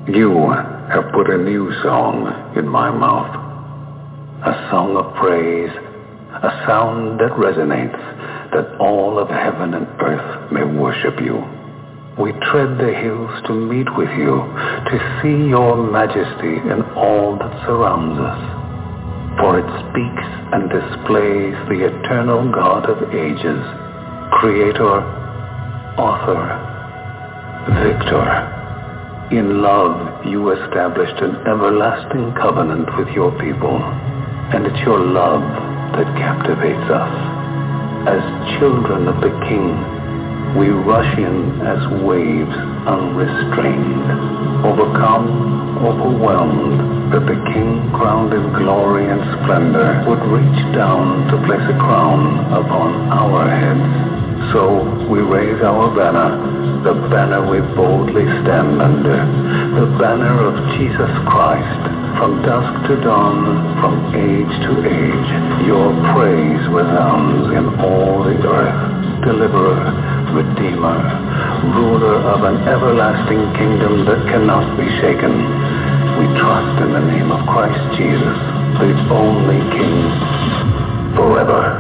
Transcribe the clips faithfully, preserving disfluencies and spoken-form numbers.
You have put a new song in my mouth, a song of praise, a sound that resonates, that all of heaven and earth may worship you. We tread the hills to meet with you, to see your majesty in all that surrounds us. For it speaks and displays the eternal God of ages, creator, author, victor. In love, you established an everlasting covenant with your people, and it's your love that captivates us. As children of the King, we rush in as waves unrestrained, overcome, overwhelmed, that the King, crowned in glory and splendor, would reach down to place a crown upon our heads. So we raise our banner, the banner we boldly stand under, the banner of Jesus Christ. From dusk to dawn, from age to age, your praise resounds in all the earth. Deliverer, Redeemer, ruler of an everlasting kingdom that cannot be shaken. We trust in the name of Christ Jesus, the only King, forever.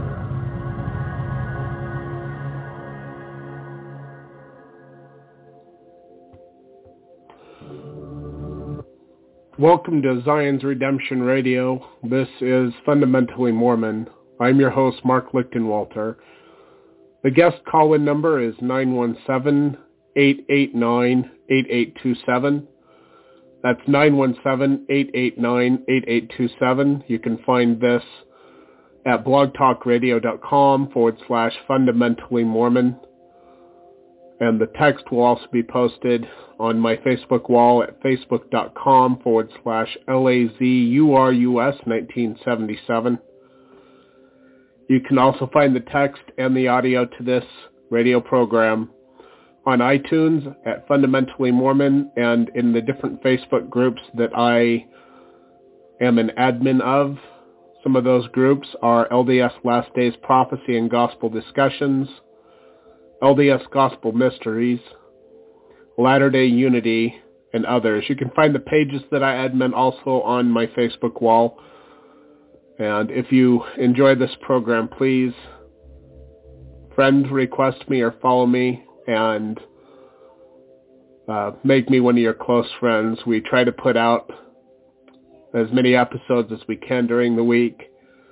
Welcome to Zion's Redemption Radio. This is Fundamentally Mormon. I'm your host, Mark Lichtenwalter. The guest call-in number is nine one seven, eight eight nine, eight eight two seven. That's nine one seven, eight eight nine, eight eight two seven. You can find this at blogtalkradio.com forward slash fundamentally Mormon. And the text will also be posted on my Facebook wall at facebook.com forward slash LAZURUS 1977. You can also find the text and the audio to this radio program on iTunes at Fundamentally Mormon and in the different Facebook groups that I am an admin of. Some of those groups are L D S Last Days Prophecy and Gospel Discussions, L D S Gospel Mysteries, Latter-day Unity, and others. You can find the pages that I admin also on my Facebook wall. And if you enjoy this program, please friend request me or follow me and uh, make me one of your close friends. We try to put out as many episodes as we can during the week.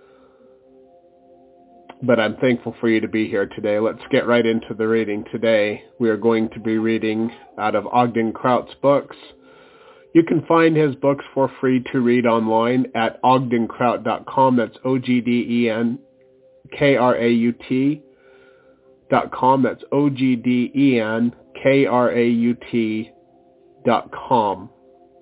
But I'm thankful for you to be here today. Let's get right into the reading today. We are going to be reading out of Ogden Kraut's books. You can find his books for free to read online at ogden kraut dot com. That's O G D E N K R A U T dot com. That's O G D E N K R A U T dot com.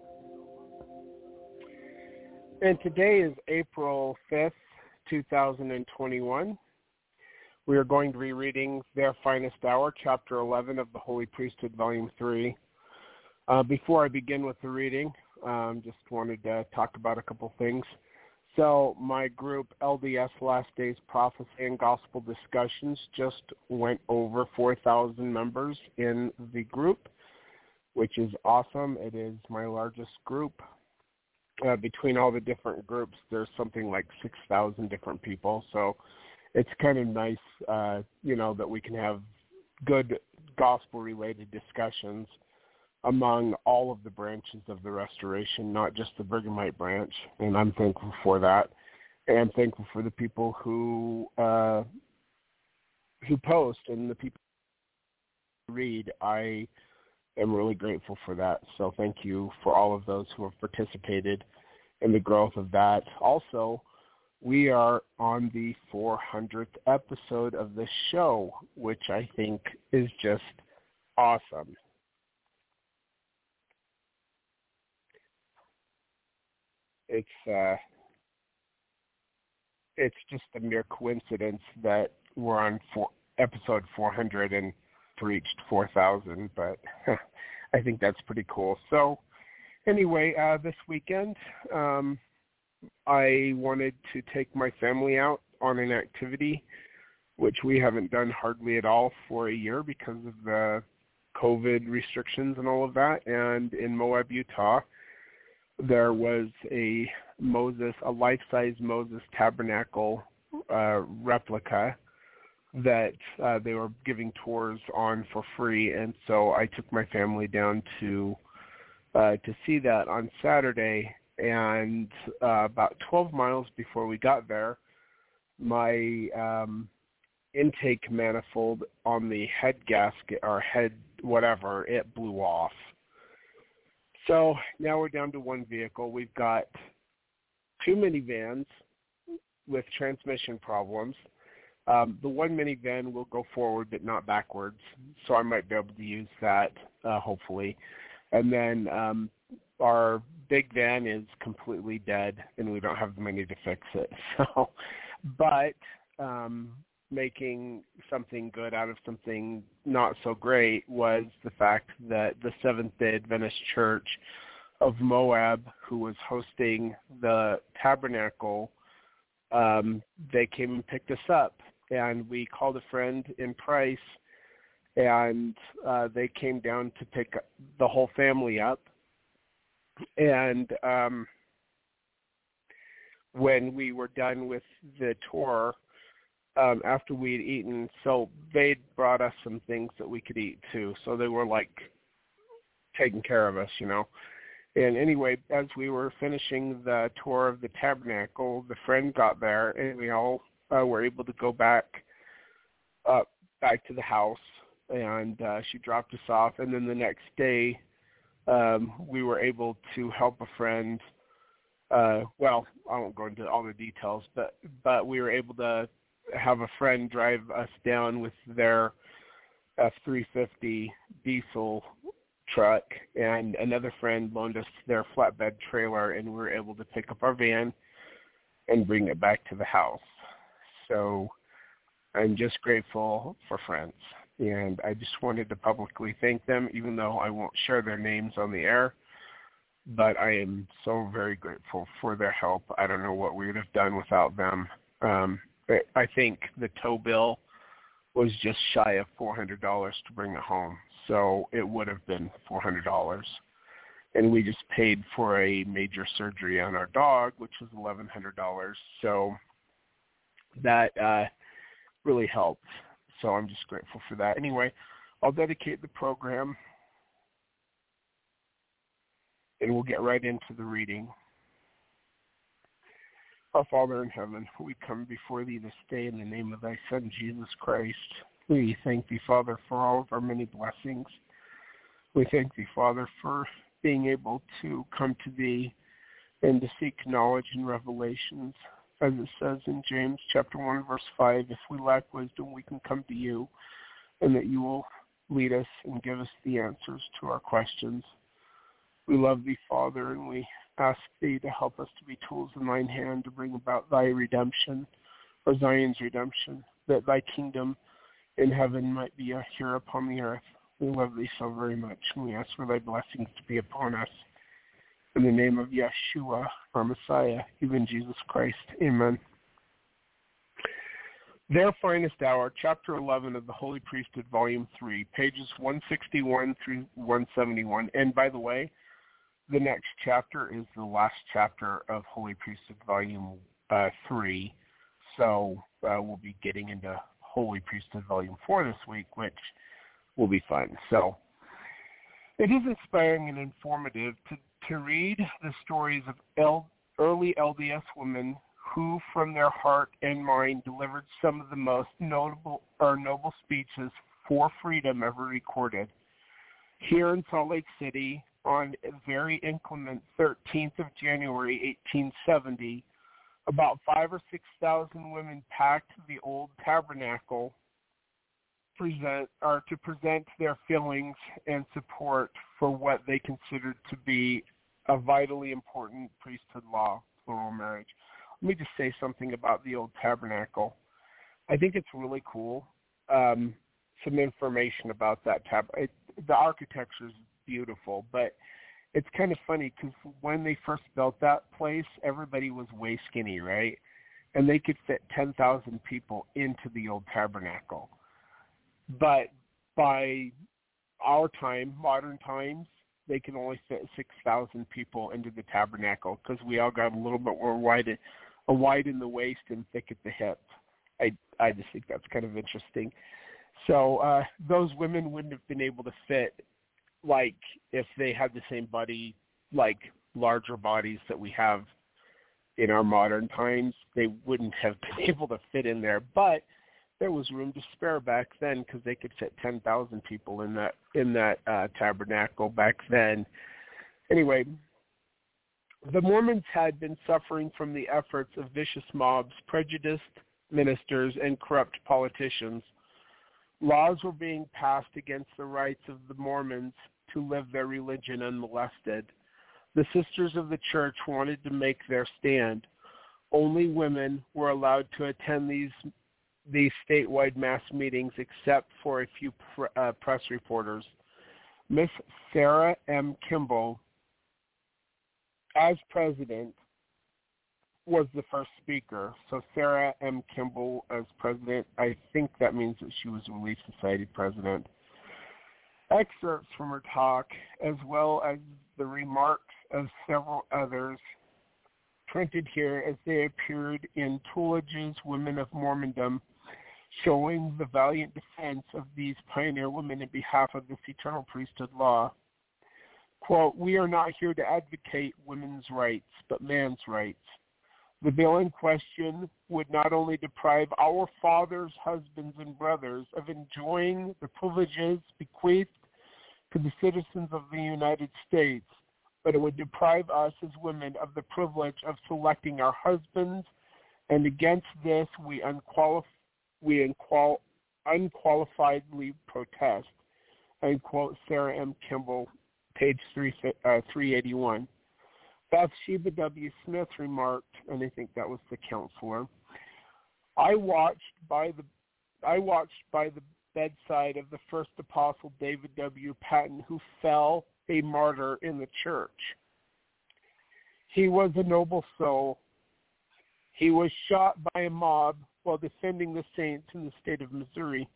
And today is April fifth, two thousand twenty-one. We are going to be reading Their Finest Hour, Chapter eleven of the Holy Priesthood, Volume three. Uh, before I begin with the reading, um, just wanted to talk about a couple things. So my group, L D S Last Days Prophecy and Gospel Discussions, just went over four thousand members in the group, which is awesome. It is my largest group. Uh, between all the different groups, there's something like six thousand different people. So it's kind of nice, uh, you know, that we can have good gospel-related discussions among all of the branches of the Restoration, not just the Bergamite branch, and I'm thankful for that. And I'm thankful for the people who uh, who post and the people who read. I am really grateful for that. So thank you for all of those who have participated in the growth of that. Also, we are on the four hundredth episode of this show, which I think is just awesome. It's uh, it's just a mere coincidence that we're on four, episode four hundred and reached four thousand, but I think that's pretty cool. So anyway, uh, this weekend, um, I wanted to take my family out on an activity, which we haven't done hardly at all for a year because of the COVID restrictions and all of that. And in Moab, Utah, there was a Moses, a life-size Moses tabernacle uh, replica that uh, they were giving tours on for free. And so I took my family down to uh, to see that on Saturday. And uh, about twelve miles before we got there, my um, intake manifold on the head gasket or head whatever, it blew off. So now we're down to one vehicle. We've got two minivans with transmission problems. Um, the one minivan will go forward but not backwards, so I might be able to use that, uh, hopefully. And then um, our big van is completely dead, and we don't have the money to fix it. So, but um, making something good out of something not so great was the fact that the Seventh-day Adventist Church of Moab, who was hosting the tabernacle, um, they came and picked us up. And we called a friend in Price, and uh, they came down to pick the whole family up. And um, when we were done with the tour, um, after we had eaten, so they'd brought us some things that we could eat too. So they were like taking care of us, you know. And anyway, as we were finishing the tour of the tabernacle, the friend got there, and we all uh, were able to go back uh, back to the house, and uh, she dropped us off. And then the next day, um, we were able to help a friend. Uh, well, I won't go into all the details, but but we were able to have a friend drive us down with their F three fifty diesel truck, and another friend loaned us their flatbed trailer, and we were able to pick up our van and bring it back to the house. So I'm just grateful for friends, and I just wanted to publicly thank them, even though I won't share their names on the air. But I am so very grateful for their help. I don't know what we would have done without them. Um, I think the tow bill was just shy of four hundred dollars to bring it home. So it would have been four hundred dollars. And we just paid for a major surgery on our dog, which was eleven hundred dollars. So that uh, really helped. So I'm just grateful for that. Anyway, I'll dedicate the program, and we'll get right into the reading. Our Father in heaven, we come before thee this day in the name of thy Son, Jesus Christ. We thank thee, Father, for all of our many blessings. We thank thee, Father, for being able to come to thee and to seek knowledge and revelations. As it says in James chapter one, verse five, if we lack wisdom, we can come to you, and that you will lead us and give us the answers to our questions. We love thee, Father, and we ask thee to help us to be tools in thine hand to bring about thy redemption, or Zion's redemption, that thy kingdom in heaven might be here upon the earth. We love thee so very much, and we ask for thy blessings to be upon us. In the name of Yeshua, our Messiah, even Jesus Christ. Amen. Their Finest Hour, Chapter eleven of the Holy Priesthood, Volume three, pages one sixty-one through one seventy-one. And by the way, the next chapter is the last chapter of Holy Priesthood Volume uh, three. So uh, we'll be getting into Holy Priesthood Volume four this week, which will be fun. So it is inspiring and informative to, to read the stories of L, early L D S women who, from their heart and mind, delivered some of the most notable or noble speeches for freedom ever recorded. Here in Salt Lake City, on a very inclement thirteenth of January, eighteen seventy, about five or six thousand women packed the old tabernacle present or to present their feelings and support for what they considered to be a vitally important priesthood law, plural marriage. Let me just say something about the old tabernacle. I think it's really cool. Um, some information about that tab. It, the architecture is beautiful, but it's kind of funny because when they first built that place, everybody was way skinny, right? And they could fit ten thousand people into the old tabernacle. But by our time, modern times, they can only fit six thousand people into the tabernacle because we all got a little bit more wide, a wide in the waist and thick at the hip. I, I just think that's kind of interesting. So uh, those women wouldn't have been able to fit like if they had the same body, like larger bodies that we have in our modern times. They wouldn't have been able to fit in there. But there was room to spare back then because they could fit ten thousand people in that in that uh, tabernacle back then. Anyway, the Mormons had been suffering from the efforts of vicious mobs, prejudiced ministers, and corrupt politicians. Laws were being passed against the rights of the Mormons to live their religion unmolested. The Sisters of the Church wanted to make their stand. Only women were allowed to attend these these statewide mass meetings except for a few pr- uh, press reporters. Miss Sarah M. Kimball, as president, was the first speaker. So Sarah M. Kimball as president, I think that means that she was a Relief Society president. Excerpts from her talk, as well as the remarks of several others, printed here as they appeared in Tullage's Women of Mormondom, showing the valiant defense of these pioneer women in behalf of this eternal priesthood law. Quote, "We are not here to advocate women's rights, but man's rights. The bill in question would not only deprive our fathers, husbands, and brothers of enjoying the privileges bequeathed to the citizens of the United States, but it would deprive us as women of the privilege of selecting our husbands, and against this we, unqualif- we unqual- unqualifiedly protest." Unquote, Sarah M. Kimball, page three, uh, three eighty-one. Bathsheba W. Smith remarked, and I think that was the counselor, I watched by the I watched by the bedside of the first apostle David W. Patton, who fell a martyr in the church. He was a noble soul. He was shot by a mob while defending the saints in the state of Missouri.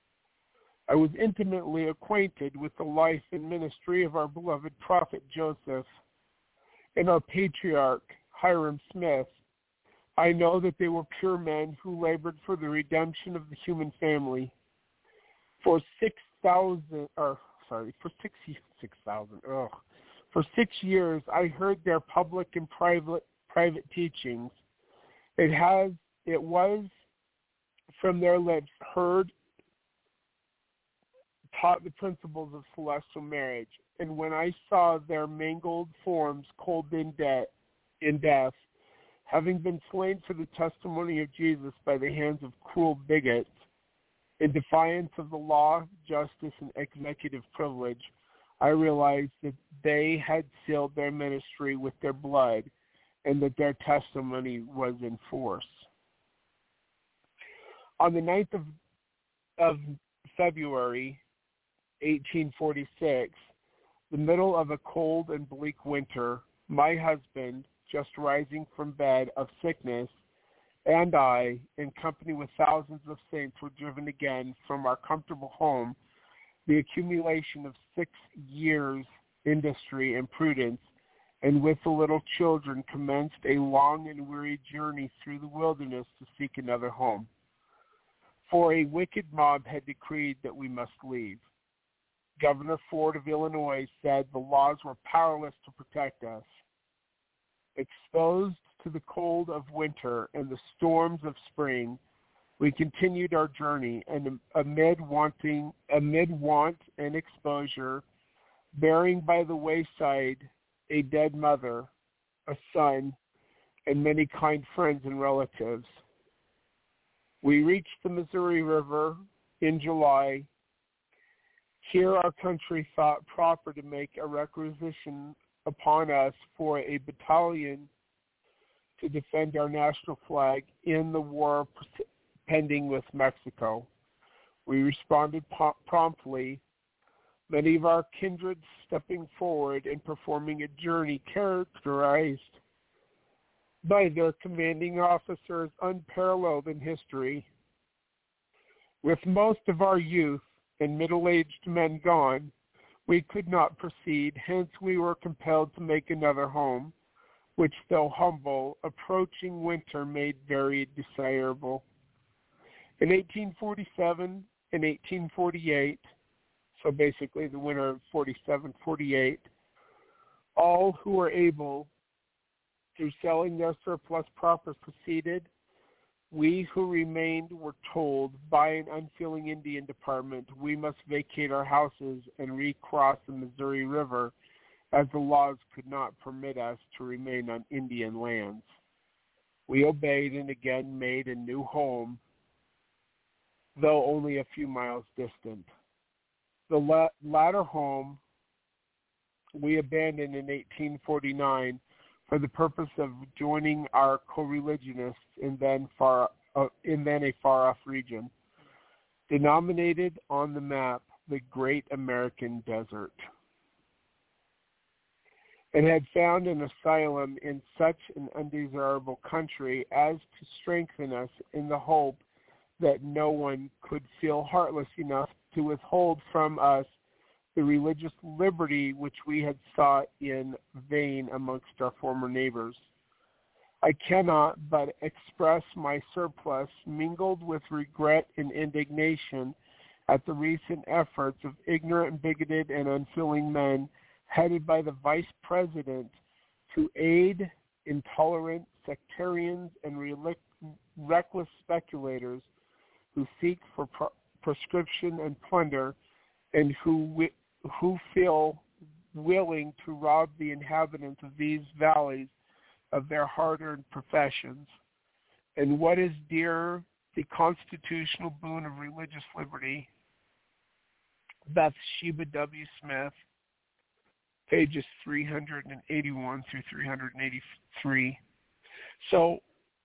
I was intimately acquainted with the life and ministry of our beloved prophet Joseph and our patriarch, Hiram Smith. I know that they were pure men who labored for the redemption of the human family. For six thousand, or sorry, for six six thousand, ugh, for six years, I heard their public and private private teachings. It has, it was from their lips heard, taught the principles of celestial marriage. And when I saw their mangled forms cold in, de- in death, having been slain for the testimony of Jesus by the hands of cruel bigots, in defiance of the law, justice, and executive privilege, I realized that they had sealed their ministry with their blood and that their testimony was in force. On the ninth of, of February, eighteen forty-six, the middle of a cold and bleak winter, my husband, just rising from bed of sickness, and I, in company with thousands of saints, were driven again from our comfortable home, the accumulation of six years' industry and prudence, and with the little children commenced a long and weary journey through the wilderness to seek another home. For a wicked mob had decreed that we must leave. Governor Ford of Illinois said the laws were powerless to protect us. Exposed to the cold of winter and the storms of spring, we continued our journey, and amid wanting, amid want and exposure, bearing by the wayside a dead mother, a son, and many kind friends and relatives. We reached the Missouri River in July. Here our country thought proper to make a requisition upon us for a battalion to defend our national flag in the war pending with Mexico. We responded po- promptly, many of our kindred stepping forward and performing a journey characterized by their commanding officers unparalleled in history. With most of our youth and middle-aged men gone, we could not proceed, hence we were compelled to make another home, which, though humble, approaching winter made very desirable. In eighteen forty-seven and eighteen forty-eight, so basically the winter of forty-seven forty-eight, all who were able, through selling their surplus property, proceeded. We who remained were told by an unfeeling Indian department we must vacate our houses and recross the Missouri River, as the laws could not permit us to remain on Indian lands. We obeyed and again made a new home, though only a few miles distant. The la- latter home we abandoned in eighteen forty-nine for the purpose of joining our co-religionists in then far uh, in then a far-off region, denominated on the map the Great American Desert, and had found an asylum in such an undesirable country as to strengthen us in the hope that no one could feel heartless enough to withhold from us the religious liberty which we had sought in vain amongst our former neighbors. I cannot but express my surplus, mingled with regret and indignation at the recent efforts of ignorant, bigoted, and unfeeling men headed by the Vice President to aid intolerant sectarians and re- reckless speculators who seek for pro- prescription and plunder, and who wi- who feel willing to rob the inhabitants of these valleys of their hard-earned professions. And what is dear, the constitutional boon of religious liberty? Bathsheba W. Smith, pages three eighty-one through three eighty-three. So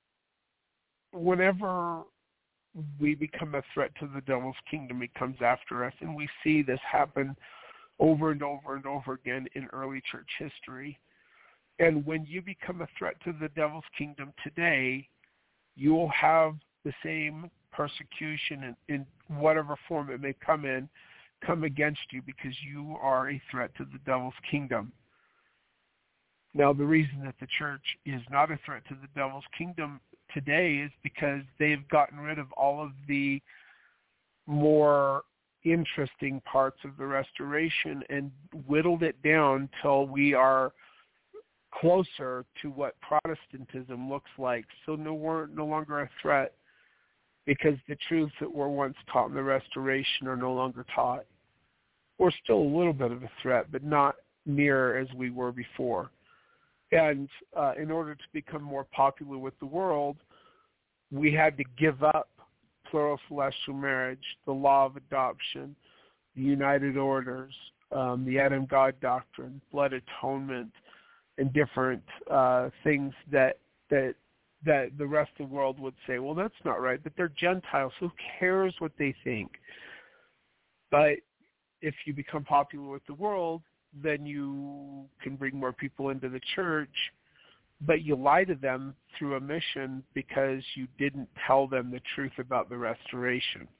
whenever we become a threat to the devil's kingdom, he comes after us, and we see this happen over and over and over again in early church history. And when you become a threat to the devil's kingdom today, you will have the same persecution in, in whatever form it may come in, come against you, because you are a threat to the devil's kingdom. Now, the reason that the church is not a threat to the devil's kingdom today is because they've gotten rid of all of the more interesting parts of the restoration and whittled it down till we are closer to what Protestantism looks like. So no, we're no longer a threat because the truths that were once taught in the restoration are no longer taught. We're still a little bit of a threat, but not near as we were before. And uh, in order to become more popular with the world, we had to give up plural celestial marriage, the law of adoption, the United Orders, um, the Adam God doctrine, blood atonement, and different uh, things that that that the rest of the world would say, well, that's not right, but they're Gentiles. Who cares what they think? But if you become popular with the world, then you can bring more people into the church, but you lie to them through a mission because you didn't tell them the truth about the restoration.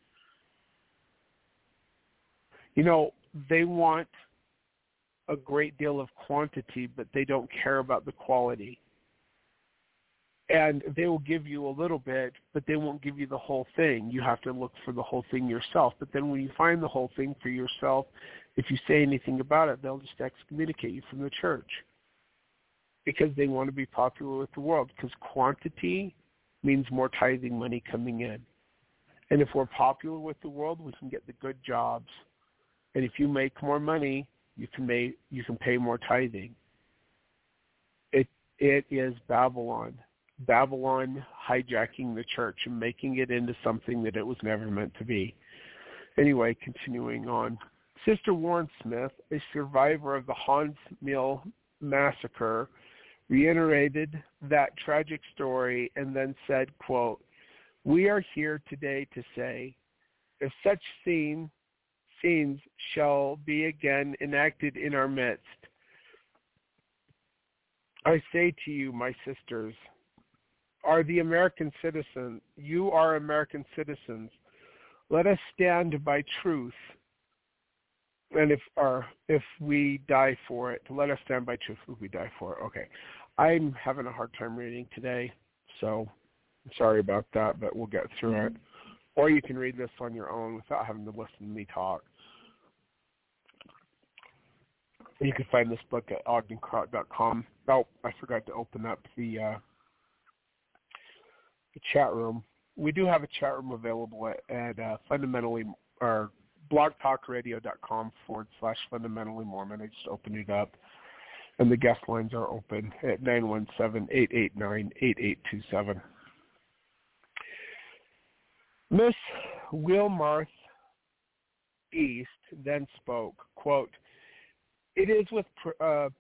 You know, they want a great deal of quantity, but they don't care about the quality. And they will give you a little bit, but they won't give you the whole thing. You have to look for the whole thing yourself. But then when you find the whole thing for yourself, if you say anything about it, they'll just excommunicate you from the church because they want to be popular with the world, because quantity means more tithing money coming in. And if we're popular with the world, we can get the good jobs. And if you make more money, you can make, you can pay more tithing. It it is Babylon. Babylon hijacking the church and making it into something that it was never meant to be. Anyway, continuing on. Sister Warren Smith, a survivor of the Hans Mill massacre, reiterated that tragic story and then said, quote, "We are here today to say, if such scene, scenes shall be again enacted in our midst, I say to you, my sisters, are the American citizen, you are American citizens. Let us stand by truth and if our if we die for it, let us stand by truth if we die for it. Okay. I'm having a hard time reading today, so I'm sorry about that, but we'll get through it. Or you can read this on your own without having to listen to me talk. You can find this book at ogden crott dot com. Oh, I forgot to open up the, uh, the chat room. We do have a chat room available at, at uh, fundamentally, or blogtalkradio.com forward slash fundamentally Mormon. I just opened it up. And the guest lines are open at nine one seven, eight eight nine, eight eight two seven. Miss Wilmarth East then spoke, quote, It is with uh,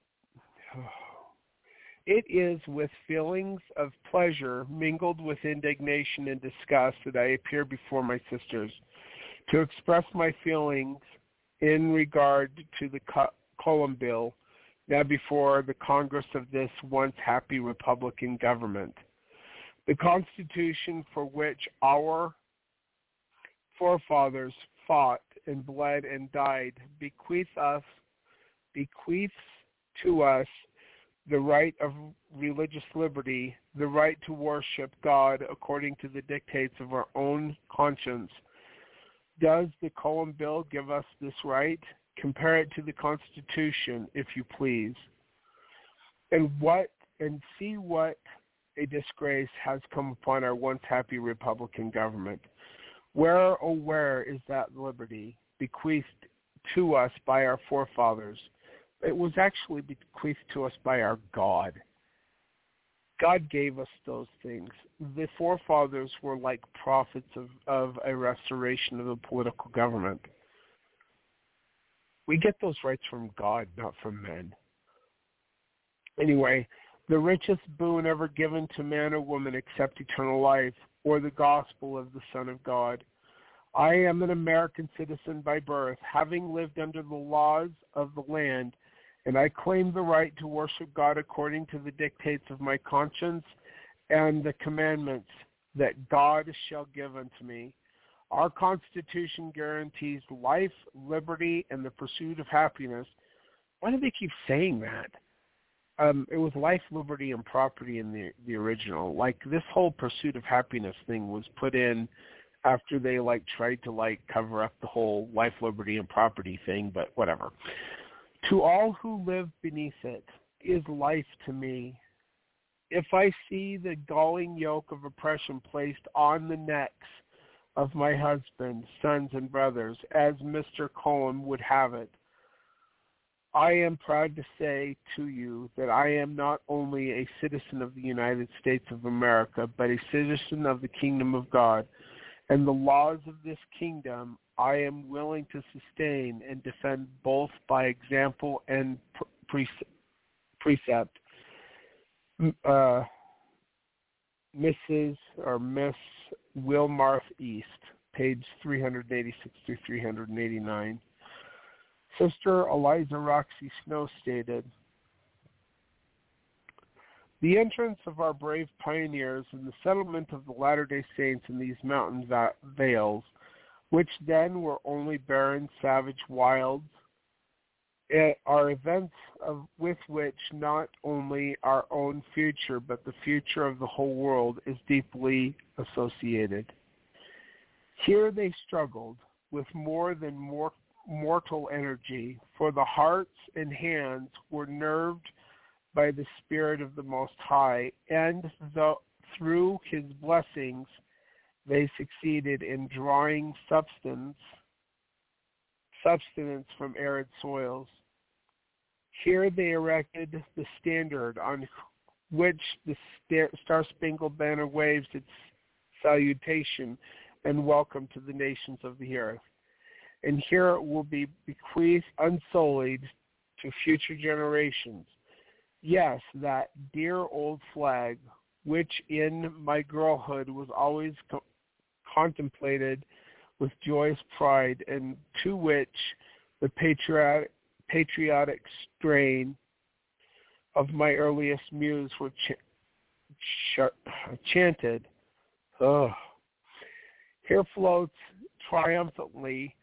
it is with feelings of pleasure mingled with indignation and disgust that I appear before my sisters to express my feelings in regard to the Cullum Bill, now before the Congress of this once happy Republican government. The Constitution for which our forefathers fought and bled and died bequeaths us, bequeaths to us the right of religious liberty, the right to worship God according to the dictates of our own conscience. Does the Cullum Bill give us this right? Compare it to the Constitution, if you please, and what and see what a disgrace has come upon our once happy Republican government. Where, oh, where is that liberty bequeathed to us by our forefathers? It was actually bequeathed to us by our God. God gave us those things. The forefathers were like prophets of, of a restoration of the political government. We get those rights from God, not from men. Anyway, the richest boon ever given to man or woman except eternal life, or the gospel of the Son of God. I am an American citizen by birth, having lived under the laws of the land, and I claim the right to worship God according to the dictates of my conscience and the commandments that God shall give unto me. Our Constitution guarantees life, liberty, and the pursuit of happiness. Why do they keep saying that? Um, it was life, liberty, and property in the the original. Like, this whole pursuit of happiness thing was put in after they, like, tried to, like, cover up the whole life, liberty, and property thing, but whatever. To all who live beneath it is life to me. If I see the galling yoke of oppression placed on the necks of my husband, sons, and brothers, as Mister Cullum would have it, I am proud to say to you that I am not only a citizen of the United States of America, but a citizen of the kingdom of God, and the laws of this kingdom I am willing to sustain and defend both by example and precept. Uh, Missus or Miss Wilmarth East, page three eighty-six through three eighty-nine. Sister Eliza Roxy Snow stated, the entrance of our brave pioneers and the settlement of the Latter-day Saints in these mountain va- vales, which then were only barren, savage wilds, are events of, with which not only our own future, but the future of the whole world is deeply associated. Here they struggled with more than more mortal energy, for the hearts and hands were nerved by the Spirit of the Most High, and the, through his blessings they succeeded in drawing substance, substance from arid soils. Here they erected the standard on which the Star-Spangled Banner waves its salutation and welcome to the nations of the earth. And here it will be bequeathed unsullied to future generations. Yes, that dear old flag, which in my girlhood was always co- contemplated with joyous pride, and to which the patriotic, patriotic strain of my earliest muse were ch- ch- chanted. Oh. Here floats triumphantly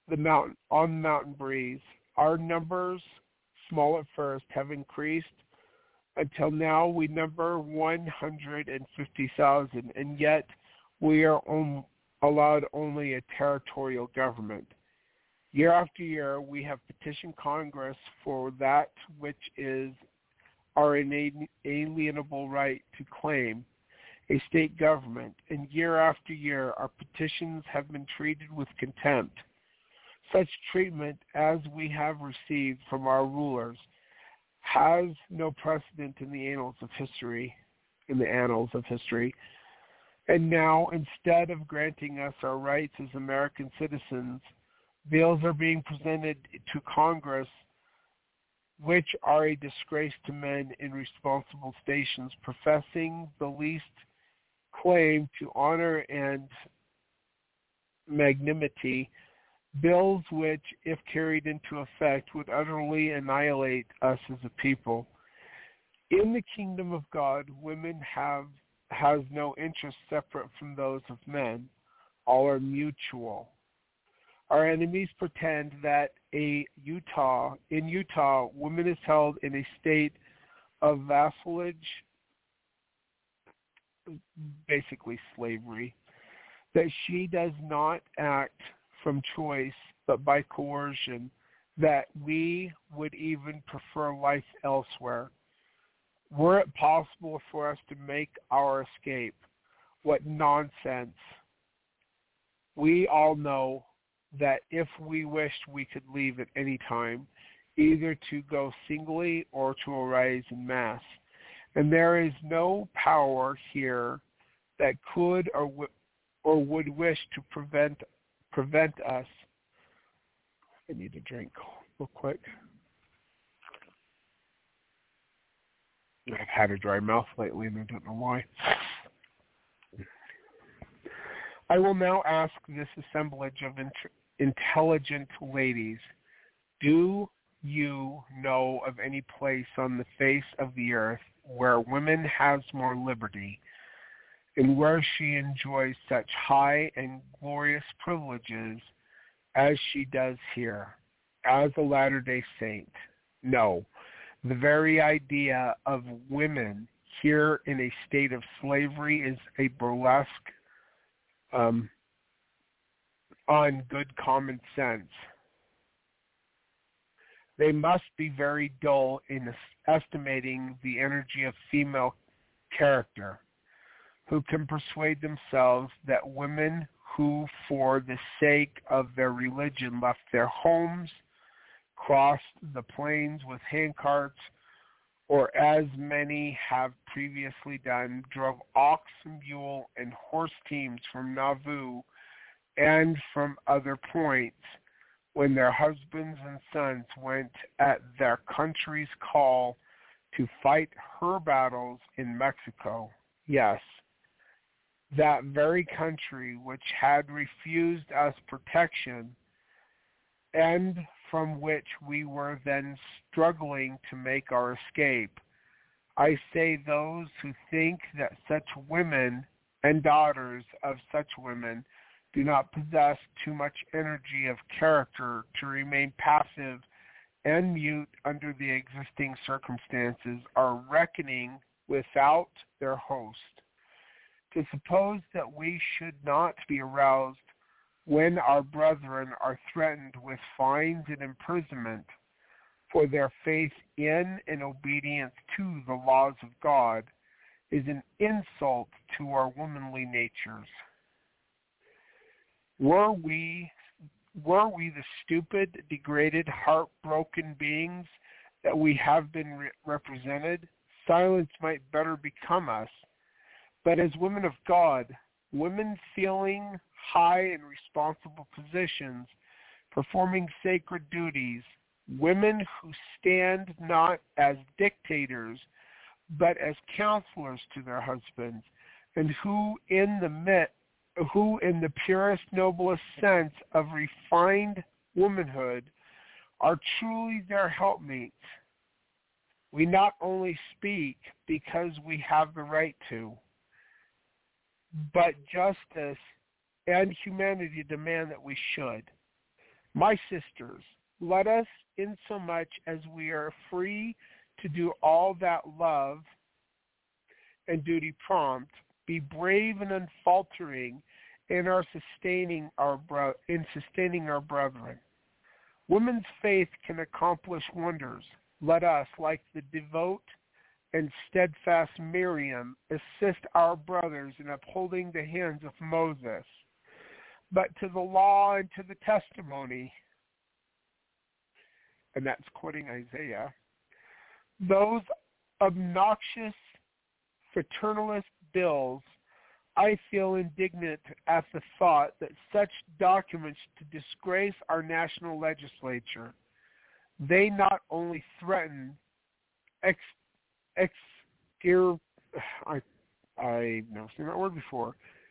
the mountain on the mountain breeze. Our numbers, small at first, have increased until now we number one hundred fifty thousand, and yet we are on, allowed only a territorial government. Year after year, we have petitioned Congress for that which is our inalienable right to claim a state government, and year after year, our petitions have been treated with contempt. Such treatment as we have received from our rulers has no precedent in the annals of history, in the annals of history. And now, instead of granting us our rights as American citizens, bills are being presented to Congress which are a disgrace to men in responsible stations, professing the least claim to honor and magnanimity, bills which, if carried into effect, would utterly annihilate us as a people. In the kingdom of God, women have has no interest separate from those of men. All are mutual. Our enemies pretend that a Utah, in Utah, woman is held in a state of vassalage, basically slavery, that she does not act from choice, but by coercion, that we would even prefer life elsewhere. Were it possible for us to make our escape, what nonsense. We all know that if we wished, we could leave at any time, either to go singly or to arise in mass. And there is no power here that could or, w- or would wish to prevent prevent us. I need a drink real quick. I've had a dry mouth lately and I don't know why. I will now ask this assemblage of int- intelligent ladies, do you know of any place on the face of the earth where women has more liberty and where she enjoys such high and glorious privileges as she does here, as a Latter-day Saint? No. The very idea of women here in a state of slavery is a burlesque um, on good common sense. They must be very dull in estimating the energy of female character, who can persuade themselves that women who, for the sake of their religion, left their homes, crossed the plains with handcarts, or as many have previously done, drove ox, mule, and horse teams from Nauvoo and from other points, when their husbands and sons went at their country's call to fight her battles in Mexico. Yes, that very country which had refused us protection and from which we were then struggling to make our escape. I say those who think that such women and daughters of such women do not possess too much energy of character to remain passive and mute under the existing circumstances are reckoning without their host. To suppose that we should not be aroused when our brethren are threatened with fines and imprisonment for their faith in and obedience to the laws of God is an insult to our womanly natures. Were we, were we the stupid, degraded, heartbroken beings that we have been re- represented, silence might better become us. But as women of God, women feeling high and responsible positions, performing sacred duties, women who stand not as dictators, but as counselors to their husbands, and who in the mit, who in the purest, noblest sense of refined womanhood are truly their helpmates. We not only speak because we have the right to, but justice and humanity demand that we should. My sisters, let us, insomuch as we are free to do all that love and duty prompt, be brave and unfaltering in our sustaining our bro- in sustaining our brethren. Women's faith can accomplish wonders. Let us, like the devout and steadfast Miriam, assist our brothers in upholding the hands of Moses. But to the law and to the testimony, and that's quoting Isaiah, those obnoxious fraternalist bills, I feel indignant at the thought that such documents to disgrace our national legislature. They not only threaten ex, extir, I, I never seen that word before,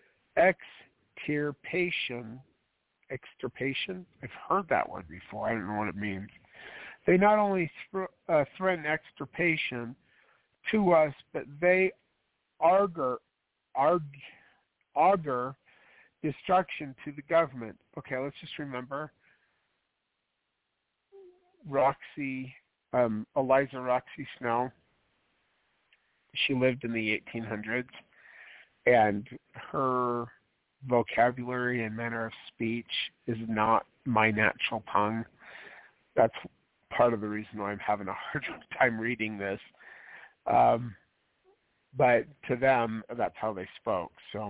extirpation, extirpation? I've heard that word before. I don't know what it means. They not only th- uh, threaten extirpation to us, but they augur, arg, augur destruction to the government. Okay, let's just remember Roxy, um, Eliza Roxy Snow. She lived in the eighteen hundreds, and her vocabulary and manner of speech is not my natural tongue. That's part of the reason why I'm having a hard time reading this. Um, but to them, that's how they spoke. So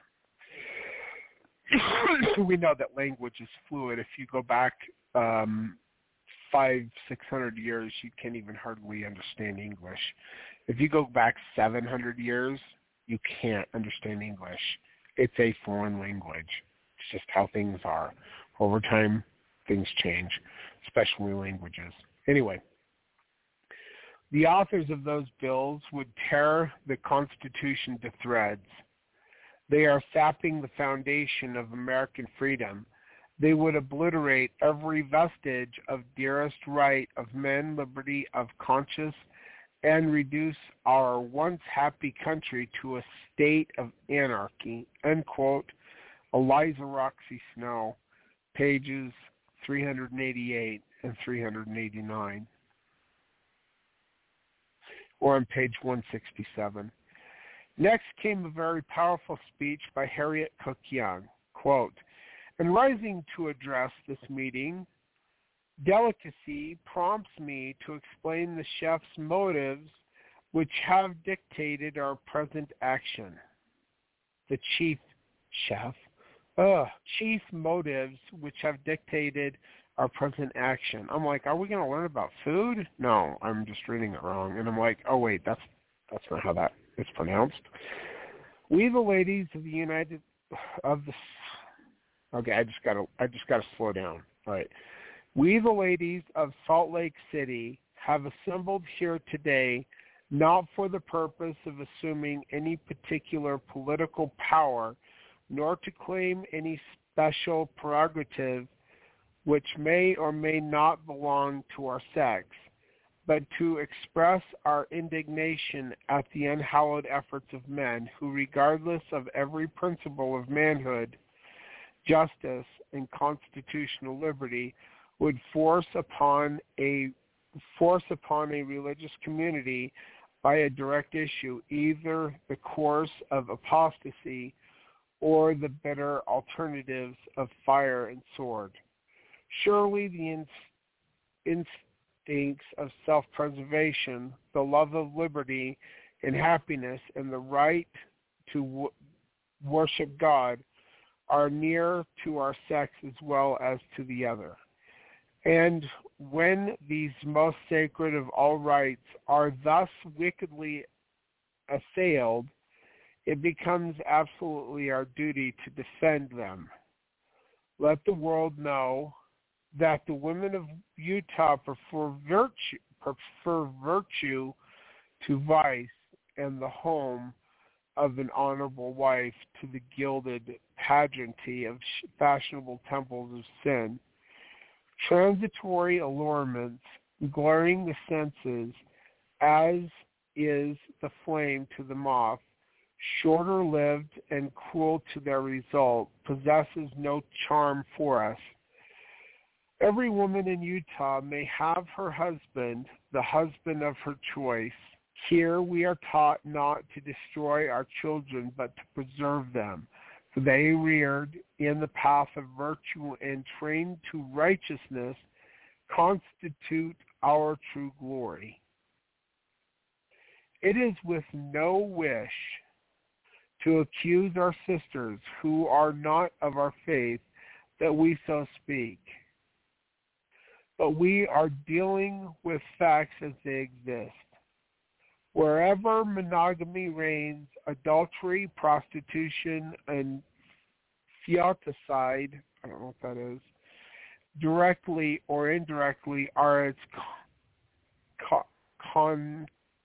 we know that language is fluid. If you go back um, five, six hundred years, you can't even hardly understand English. If you go back seven hundred years, you can't understand English. It's a foreign language. It's just how things are. Over time, things change, especially languages. Anyway, the authors of those bills would tear the Constitution to threads. They are sapping the foundation of American freedom. They would obliterate every vestige of dearest right of men, liberty of conscience, and reduce our once happy country to a state of anarchy. End quote. Eliza Roxy Snow, pages three eighty-eight and three eighty-nine. Or on page one sixty-seven. Next came a very powerful speech by Harriet Cook Young. Quote, in rising to address this meeting, delicacy prompts me to explain the chef's motives which have dictated our present action. The chief chef, uh, chief motives which have dictated our present action. I'm like, are we going to learn about food? No, I'm just reading it wrong. And I'm like, oh wait, that's that's not how that is pronounced. We the ladies of the United of the Okay, I just gotta I just gotta slow down. All right. We the ladies of Salt Lake City have assembled here today not for the purpose of assuming any particular political power, nor to claim any special prerogative which may or may not belong to our sex, but to express our indignation at the unhallowed efforts of men who, regardless of every principle of manhood, justice, and constitutional liberty, would force upon a force upon a religious community by a direct issue either the course of apostasy or the bitter alternatives of fire and sword. Surely the inst- instincts of self-preservation, the love of liberty and happiness, and the right to w- worship God are near to our sex as well as to the other. And when these most sacred of all rights are thus wickedly assailed, it becomes absolutely our duty to defend them. Let the world know that the women of Utah prefer virtue, prefer virtue to vice, and the home of an honorable wife to the gilded pageantry of fashionable temples of sin. Transitory allurements, glaring the senses, as is the flame to the moth, shorter-lived and cruel to their result, possesses no charm for us. Every woman in Utah may have her husband, the husband of her choice. Here we are taught not to destroy our children, but to preserve them. For they reared in the path of virtue and trained to righteousness constitute our true glory. It is with no wish to accuse our sisters who are not of our faith that we so speak. But we are dealing with facts as they exist. Wherever monogamy reigns, adultery, prostitution, and fiaticide, I don't know what that is, directly or indirectly are its con, con,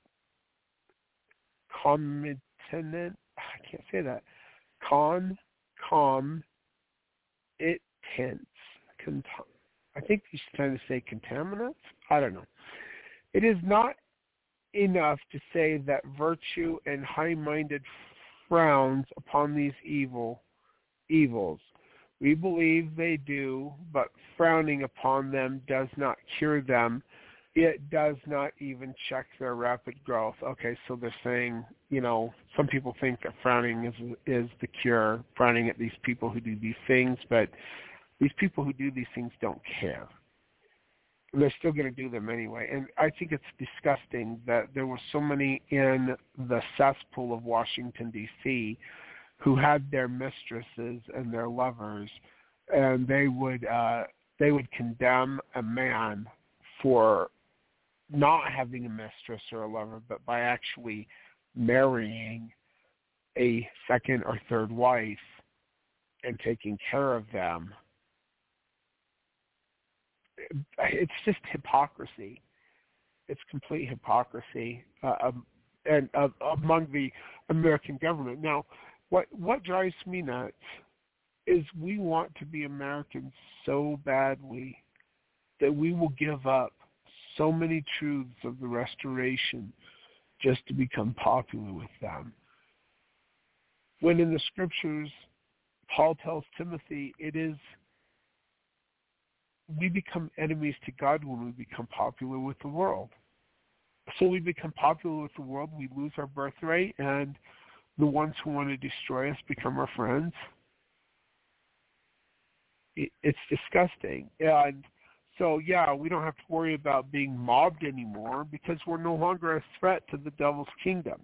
concomitant, I can't say that, con, com, it tents, I think he's trying to say contaminants? I don't know. It is not enough to say that virtue and high-minded frowns upon these evil evils. We believe they do, but frowning upon them does not cure them. It does not even check their rapid growth. Okay, so they're saying, you know, some people think that frowning is is the cure, frowning at these people who do these things, but these people who do these things don't care. They're still going to do them anyway. And I think it's disgusting that there were so many in the cesspool of Washington, D C who had their mistresses and their lovers, and they would uh, they would condemn a man for not having a mistress or a lover, but by actually marrying a second or third wife and taking care of them. It's just hypocrisy. It's complete hypocrisy uh, um, and uh, among the American government. Now, what what drives me nuts is we want to be Americans so badly that we will give up so many truths of the Restoration just to become popular with them. When in the Scriptures, Paul tells Timothy, it is we become enemies to God when we become popular with the world. So we become popular with the world, we lose our birthright, and the ones who want to destroy us become our friends. It, it's disgusting. And so, yeah, we don't have to worry about being mobbed anymore because we're no longer a threat to the devil's kingdom.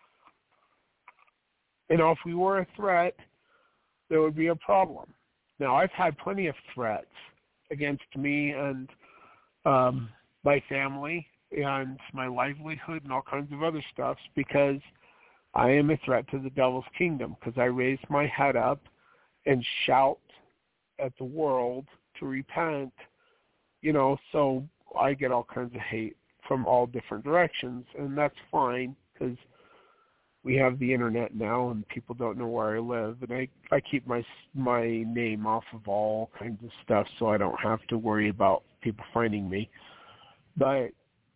And if we were a threat, there would be a problem. Now, I've had plenty of threats against me and um, my family and my livelihood and all kinds of other stuff because I am a threat to the devil's kingdom because I raise my head up and shout at the world to repent, you know, so I get all kinds of hate from all different directions, and that's fine because we have the internet now and people don't know where I live, and I, I keep my my name off of all kinds of stuff so I don't have to worry about people finding me. But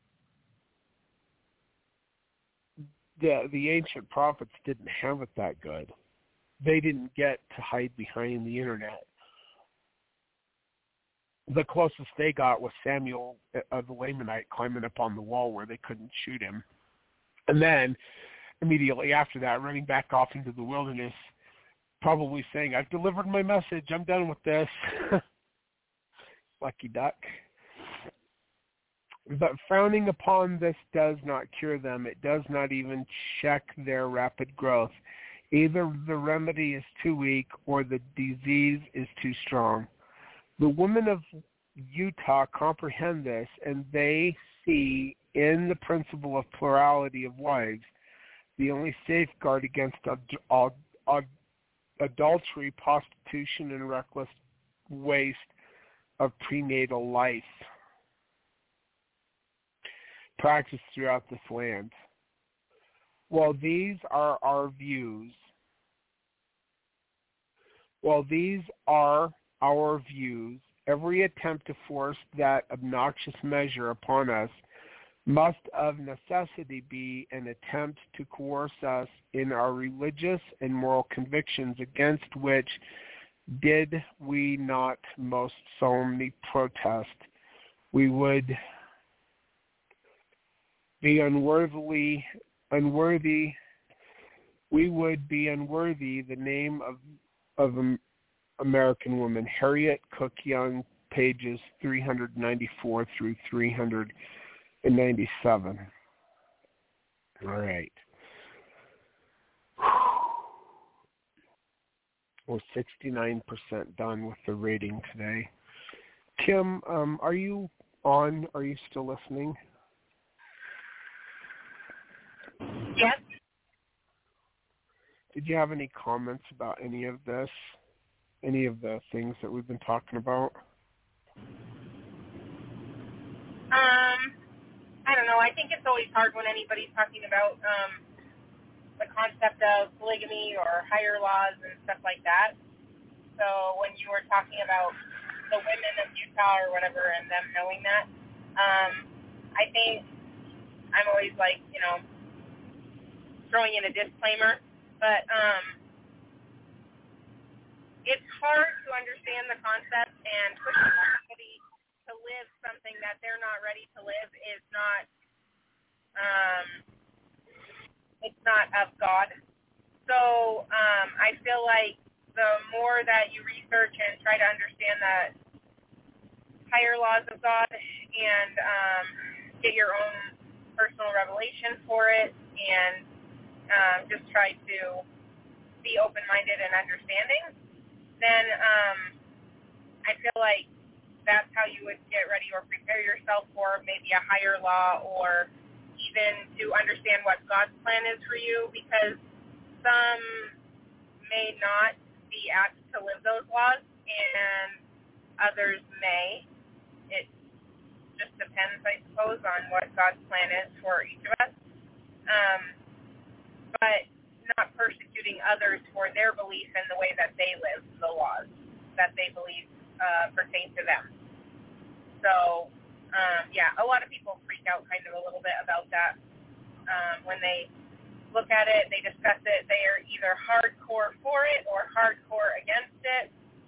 the the ancient prophets didn't have it that good. They didn't get to hide behind the internet. The closest they got was Samuel uh, the Lamanite climbing up on the wall where they couldn't shoot him. And then immediately after that, running back off into the wilderness, probably saying, I've delivered my message, I'm done with this. Lucky duck. But frowning upon this does not cure them. It does not even check their rapid growth. Either the remedy is too weak or the disease is too strong. The women of Utah comprehend this, and they see in the principle of plurality of wives the only safeguard against ad- ad- ad- adultery, prostitution, and reckless waste of prenatal life practiced throughout this land. While these are our views, while these are our views, every attempt to force that obnoxious measure upon us must of necessity be an attempt to coerce us in our religious and moral convictions against which did we not most solemnly protest, we would be unworthily, unworthy, we would be unworthy the name of of an American woman. Harriet Cook Young, pages three ninety-four through three ninety-seven. All right. We're sixty-nine percent done with the rating today. Kim, um, are you on? Are you still listening? Yes. Did you have any comments about any of this? Any of the things that we've been talking about? Um, I don't know. I think it's always hard when anybody's talking about um, the concept of polygamy or higher laws and stuff like that. So when you were talking about the women of Utah or whatever and them knowing that, um, I think I'm always like, you know, throwing in a disclaimer, but um, it's hard to understand the concept, and pushing somebody to live something that they're not ready to live is not, um, it's not of God. So um, I feel like the more that you research and try to understand the higher laws of God and um, get your own personal revelation for it, and um, just try to be open-minded and understanding, then um, I feel like that's how you would get ready or prepare yourself for maybe a higher law, or even to understand what God's plan is for you, because some may not be apt to live those laws and others may. It just depends, I suppose, on what God's plan is for each of us. Um, but not persecuting others for their belief in the way that they live the laws that they believe uh, pertain to them. So, um, yeah, a lot of people freak out kind of a little bit about that. Um, when they look at it, they discuss it, they are either hardcore for it or hardcore against it.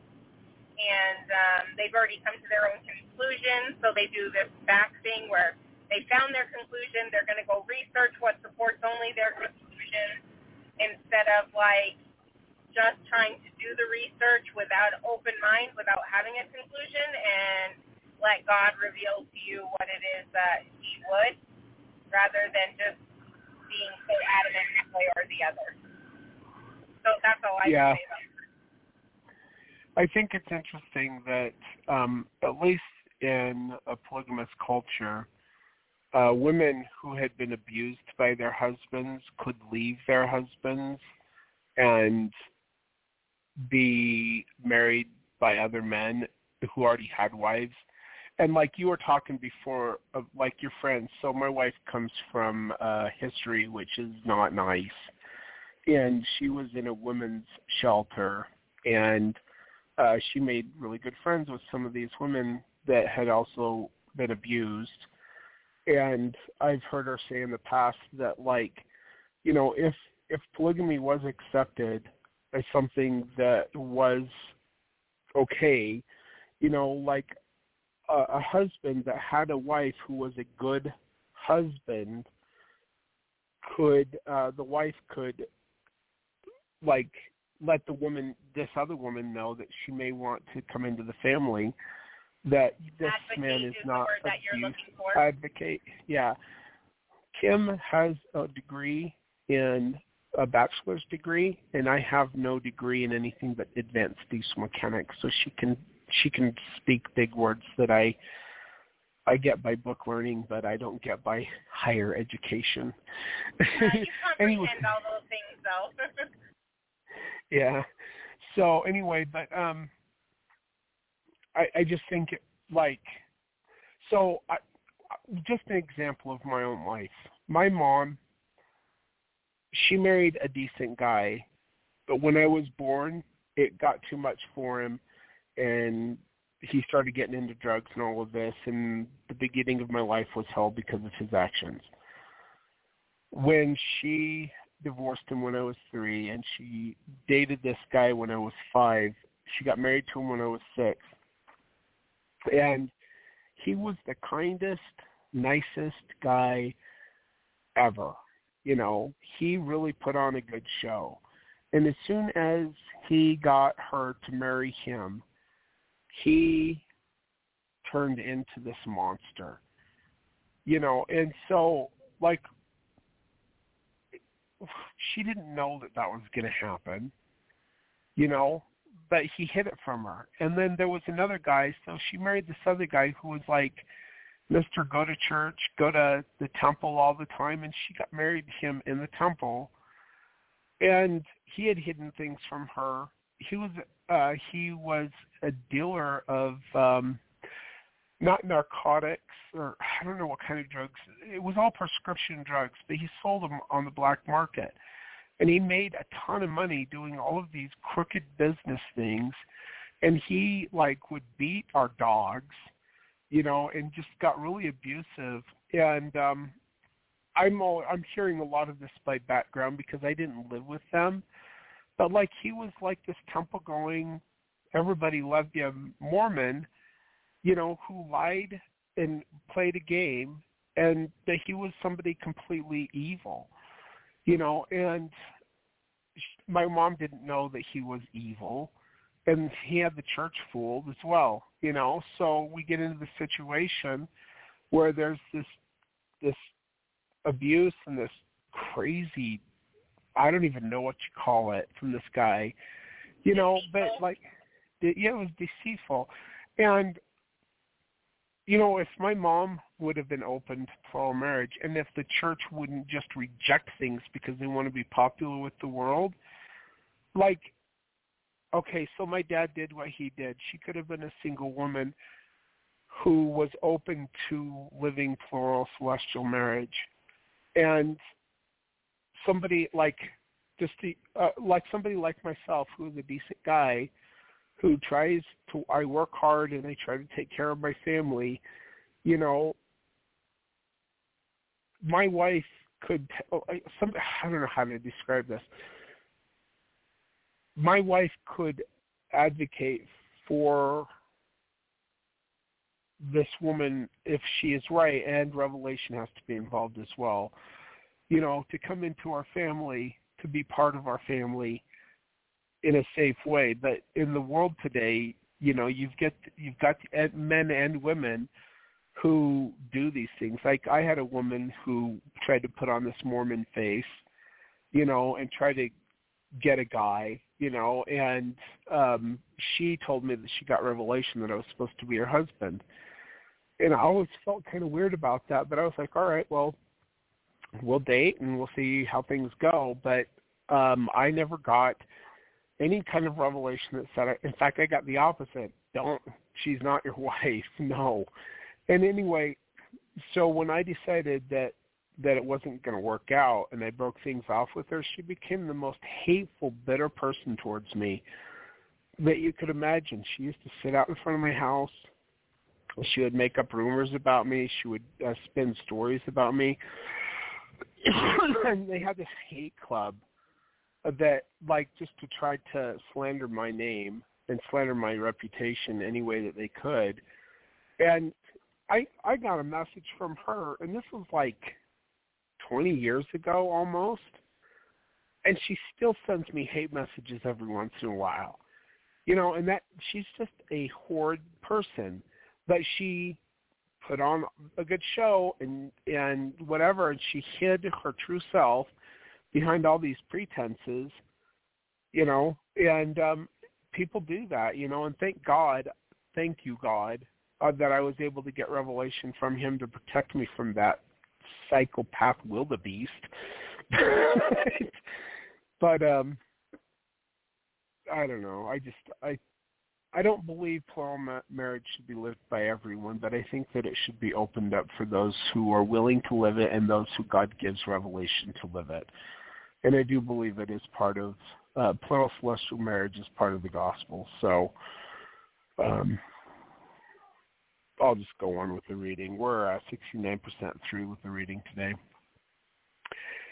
And um, they've already come to their own conclusion, so they do this back thing where they found their conclusion, they're going to go research what supports only their conclusion, instead of, like, just trying to do the research without an open mind, without having a conclusion, and let God reveal to you what it is that he would, rather than just being so adamant one way or the other. So that's all I yeah. can say about it. I think it's interesting that, um, at least in a polygamous culture, uh, women who had been abused by their husbands could leave their husbands and be married by other men who already had wives. And like you were talking before, of like your friends, so my wife comes from uh, history, which is not nice. And she was in a women's shelter, and uh, she made really good friends with some of these women that had also been abused. And I've heard her say in the past that, like, you know, if if polygamy was accepted as something that was okay, you know, like a, a husband that had a wife who was a good husband could, uh, the wife could, like, let the woman, this other woman know that she may want to come into the family, that this Advocate man is, is not the word that you're abuse. looking for. Advocate, yeah. Kim has a degree in a bachelor's degree, and I have no degree in anything but advanced diesel mechanics, so she can she can speak big words that I I get by book learning, but I don't get by higher education. Uh, you comprehend anyway, all those things, though. yeah. So anyway, but um, I, I just think it, like, so I, just an example of my own life. My mom, she married a decent guy, but when I was born, it got too much for him, and he started getting into drugs and all of this, and the beginning of my life was hell because of his actions. When she divorced him when I was three, and she dated this guy when I was five, she got married to him when I was six. And he was the kindest, nicest guy ever. You know, he really put on a good show. And as soon as he got her to marry him, he turned into this monster. You know, and so, like, she didn't know that that was going to happen, you know, but he hid it from her. And then there was another guy, so she married this other guy who was like, Mister Go to church, go to the temple all the time, and she got married to him in the temple. And he had hidden things from her. He was uh, he was a dealer of um, not narcotics, or I don't know what kind of drugs. It was all prescription drugs, but he sold them on the black market. And he made a ton of money doing all of these crooked business things. And he, like, would beat our dogs, you know, and just got really abusive. And um, I'm all, I'm hearing a lot of this by background because I didn't live with them. But, like, he was like this temple-going, everybody loved him Mormon, you know, who lied and played a game, and that he was somebody completely evil, you know. And my mom didn't know that he was evil, and he had the church fooled as well, you know. So we get into the situation where there's this this abuse and this crazy, I don't even know what you call it, from this guy, you know. But like, yeah, it was deceitful. And you know, if my mom would have been open to plural marriage, and if the church wouldn't just reject things because they want to be popular with the world, like, okay, so my dad did what he did. She could have been a single woman who was open to living plural celestial marriage. And somebody like, just the, uh, like somebody like myself, who is a decent guy, who tries to, I work hard and I try to take care of my family, you know, my wife could, some, I don't know how to describe this. My wife could advocate for this woman if she is right, and revelation has to be involved as well, you know, to come into our family, to be part of our family in a safe way. But in the world today, you know, you've got you've got men and women who do these things. Like, I had a woman who tried to put on this Mormon face, you know, and try to get a guy, you know, and um, she told me that she got revelation that I was supposed to be her husband. And I always felt kind of weird about that, but I was like, all right, well, we'll date and we'll see how things go. But um, I never got any kind of revelation that said, in fact, I got the opposite. Don't, she's not your wife. No. And anyway, so when I decided that, that it wasn't going to work out and I broke things off with her, she became the most hateful, bitter person towards me that you could imagine. She used to sit out in front of my house. She would make up rumors about me. She would uh, spin stories about me. And they had this hate club that, like, just to try to slander my name and slander my reputation any way that they could. And I I got a message from her, and this was like twenty years ago almost, and she still sends me hate messages every once in a while. You know, and that she's just a horrid person, but she put on a good show and and whatever, and she hid her true self behind all these pretenses, you know, and um, people do that, you know, and thank God, thank you, God, uh, that I was able to get revelation from him to protect me from that psychopath wildebeest. But um, I don't know. I just, I I don't believe plural ma- marriage should be lived by everyone, but I think that it should be opened up for those who are willing to live it and those who God gives revelation to live it. And I do believe it is part of, uh, plural celestial marriage is part of the gospel. So um, I'll just go on with the reading. We're uh, sixty-nine percent through with the reading today.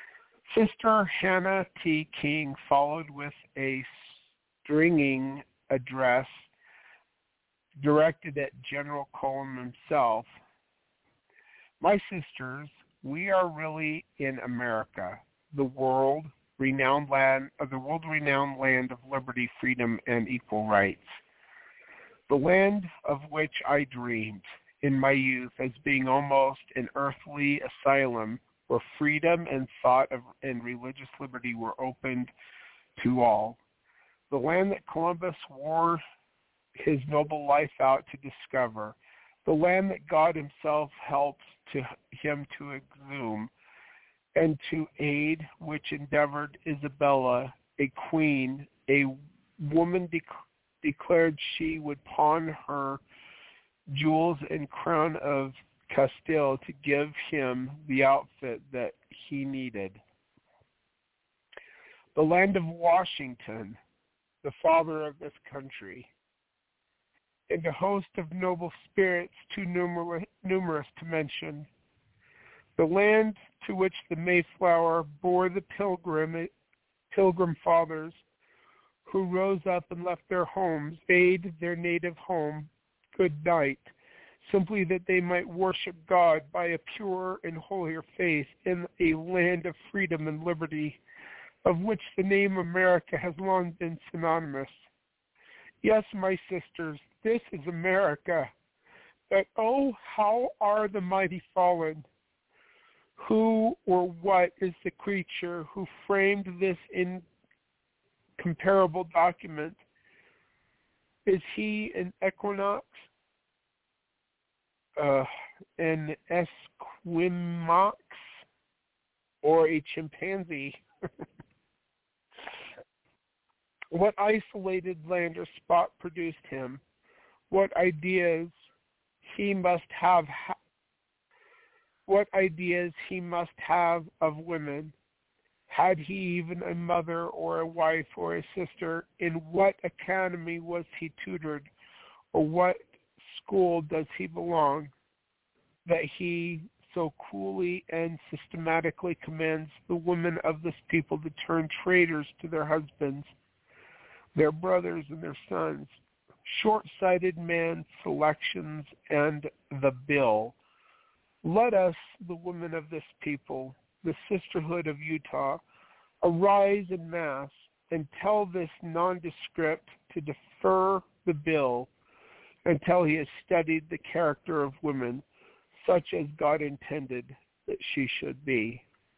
Sister Hannah T. King followed with a stringing address directed at General Cullum himself. My sisters, we are really in America, the world renowned land of the world-renowned land of liberty, freedom, and equal rights. The land of which I dreamed in my youth as being almost an earthly asylum where freedom and thought of, and religious liberty were opened to all. The land that Columbus wore his noble life out to discover. The land that God himself helped to him to exhume and to aid, which endeavored Isabella, a queen, a woman de- declared she would pawn her jewels and crown of Castile to give him the outfit that he needed. The land of Washington, the father of this country, and a host of noble spirits too numerous, numerous to mention. The land to which the Mayflower bore the pilgrim, pilgrim fathers who rose up and left their homes, bade their native home good night, simply that they might worship God by a pure and holier faith in a land of freedom and liberty, of which the name America has long been synonymous. Yes, my sisters, this is America. But oh, how are the mighty fallen? Who or what is the creature who framed this incomparable document? Is he an equinox, uh, an esquimaux, or a chimpanzee? What isolated land or spot produced him? What ideas he must have ha- what ideas he must have of women? Had he even a mother or a wife or a sister? In what academy was he tutored? Or what school does he belong? That he so coolly and systematically commands the women of this people to turn traitors to their husbands, their brothers, and their sons. Short-sighted man selections and the bill. Let us, the women of this people, the sisterhood of Utah, arise en masse and tell this nondescript to defer the bill until he has studied the character of women, such as God intended that she should be.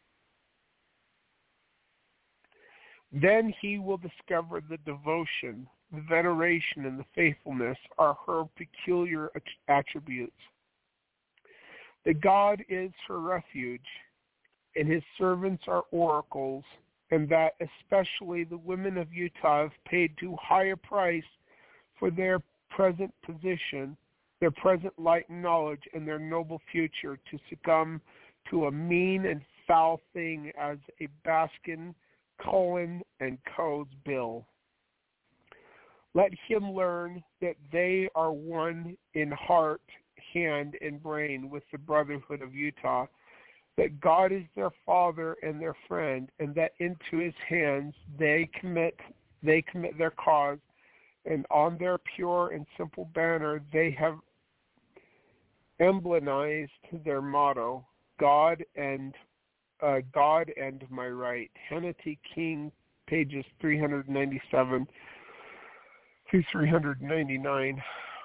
Then he will discover the devotion, the veneration, and the faithfulness are her peculiar attributes. That God is her refuge, and his servants are oracles, and that especially the women of Utah have paid too high a price for their present position, their present light and knowledge, and their noble future to succumb to a mean and foul thing as a Baskin, Cullen, and Co.'s bill. Let him learn that they are one in heart, hand, and brain with the Brotherhood of Utah, that God is their father and their friend, and that into his hands they commit they commit their cause, and on their pure and simple banner they have emblemized their motto, God and uh, God and my right. Hannity King, pages three ninety-seven through three ninety-nine.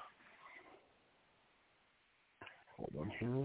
Hold on here.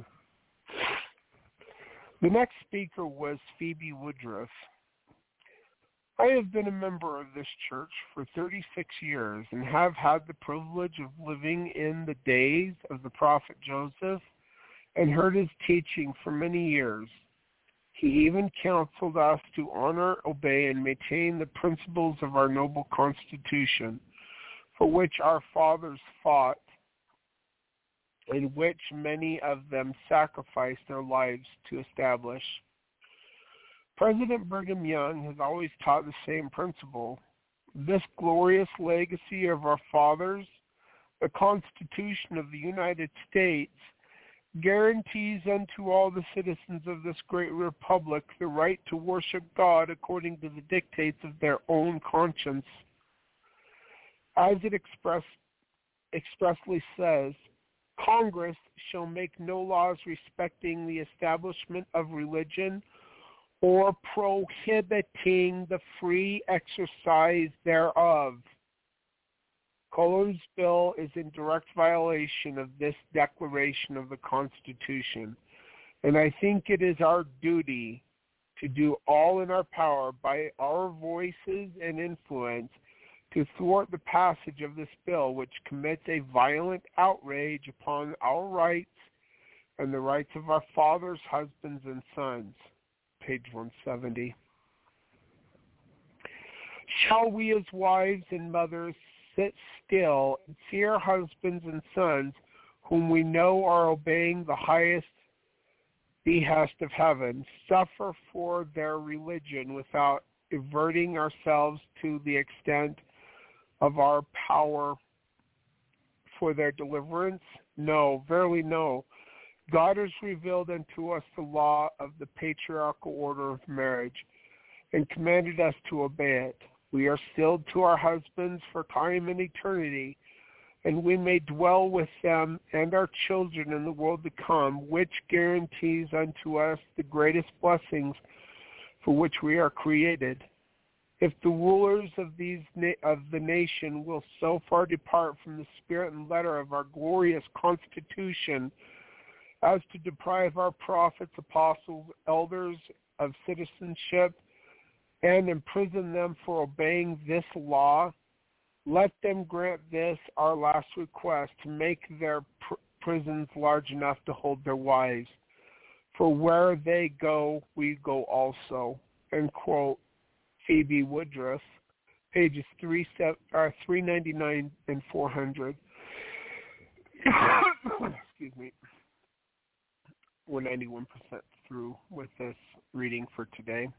The next speaker was Phoebe Woodruff. I have been a member of this church for thirty-six years and have had the privilege of living in the days of the prophet Joseph and heard his teaching for many years. He even counseled us to honor, obey, and maintain the principles of our noble Constitution, for which our fathers fought, in which many of them sacrificed their lives to establish. President Brigham Young has always taught the same principle. This glorious legacy of our fathers, the Constitution of the United States, guarantees unto all the citizens of this great republic the right to worship God according to the dictates of their own conscience. as it express, expressly says, Congress shall make no laws respecting the establishment of religion or prohibiting the free exercise thereof. Cullen's bill is in direct violation of this declaration of the Constitution, and I think it is our duty to do all in our power by our voices and influence to thwart the passage of this bill, which commits a violent outrage upon our rights and the rights of our fathers, husbands, and sons. Page one seventy. Shall we as wives and mothers sit still and see our husbands and sons, whom we know are obeying the highest behest of heaven, suffer for their religion without averting ourselves to the extent of our power for their deliverance? No, verily no. God has revealed unto us the law of the patriarchal order of marriage and commanded us to obey it. We are sealed to our husbands for time and eternity, and we may dwell with them and our children in the world to come, which guarantees unto us the greatest blessings for which we are created. If the rulers of these na- of the nation will so far depart from the spirit and letter of our glorious Constitution as to deprive our prophets, apostles, elders of citizenship, and imprison them for obeying this law, let them grant this our last request, to make their pr- prisons large enough to hold their wives. For where they go, we go also. End quote. Phoebe Woodruff, pages three ninety-nine and four hundred. Excuse me. We're ninety-one percent through with this reading for today.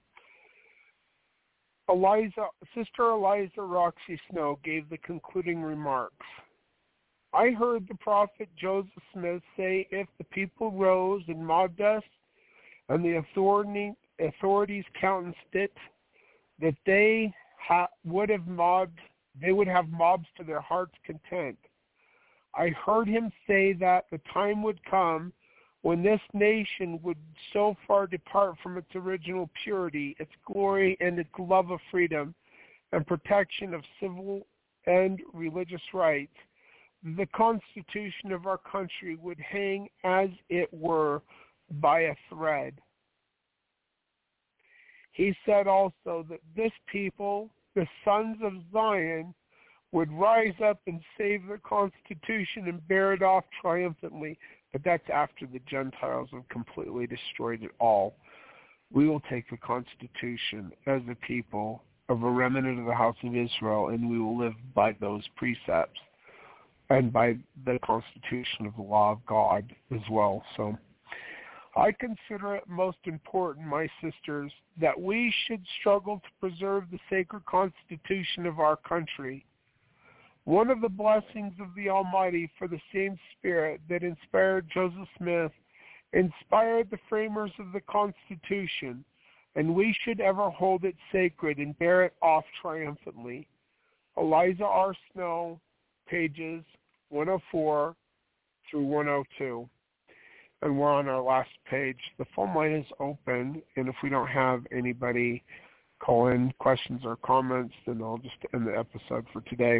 Eliza, Sister Eliza Roxy Snow gave the concluding remarks. I heard the prophet Joseph Smith say, if the people rose and mobbed us, and the authority, authorities countenanced it, that they ha- would have mobbed, they would have mobs to their heart's content. I heard him say that the time would come when this nation would so far depart from its original purity, its glory, and its love of freedom and protection of civil and religious rights, the Constitution of our country would hang, as it were, by a thread. He said also that this people, the sons of Zion, would rise up and save the Constitution and bear it off triumphantly. But that's after the Gentiles have completely destroyed it all. We will take the Constitution as a people of a remnant of the house of Israel, and we will live by those precepts and by the Constitution of the law of God as well. So I consider it most important, my sisters, that we should struggle to preserve the sacred Constitution of our country. One of the blessings of the Almighty for the same Spirit that inspired Joseph Smith inspired the framers of the Constitution, and we should ever hold it sacred and bear it off triumphantly. Eliza R. Snow, pages one oh four through one oh two. And we're on our last page. The phone line is open, and if we don't have anybody call in questions or comments, then I'll just end the episode for today.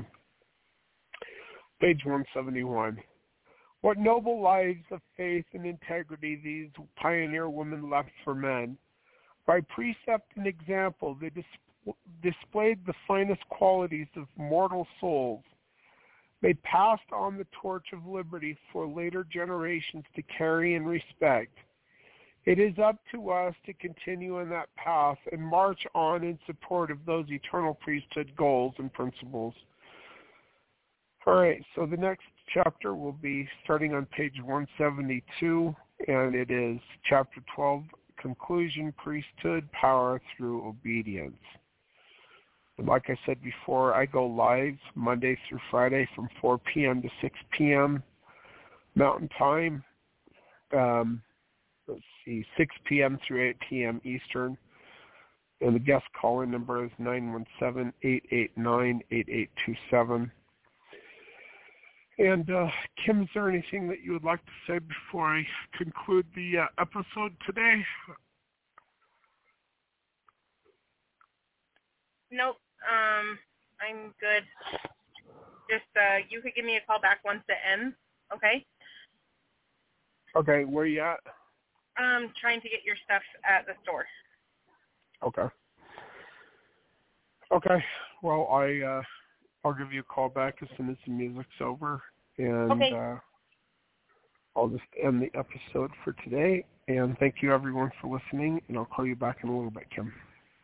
Page one seventy-one. What noble lives of faith and integrity these pioneer women left for men. By precept and example, they dis- displayed the finest qualities of mortal souls. They passed on the torch of liberty for later generations to carry and respect. It is up to us to continue in that path and march on in support of those eternal priesthood goals and principles. All right, so the next chapter will be starting on page one seventy-two, and it is chapter twelve, Conclusion, Priesthood, Power Through Obedience. And like I said before, I go live Monday through Friday from four p.m. to six p.m. Mountain Time. Um, let's see, six p.m. through eight p.m. Eastern. And the guest call-in number is nine one seven, eight eight nine, eight eight two seven. And, uh, Kim, is there anything that you would like to say before I conclude the uh, episode today? Nope. Um, I'm good. Just, uh, you could give me a call back once it ends, okay? Okay, where are you at? Um, trying to get your stuff at the store. Okay. Okay. Well, I, uh, I'll give you a call back as soon as the music's over, and okay. uh, I'll just end the episode for today. And thank you, everyone, for listening, and I'll call you back in a little bit, Kim.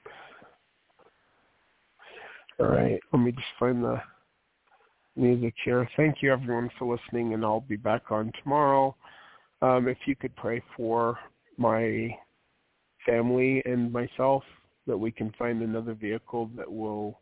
All right. Let me just find the music here. Thank you, everyone, for listening, and I'll be back on tomorrow. Um, if you could pray for my family and myself, that we can find another vehicle that will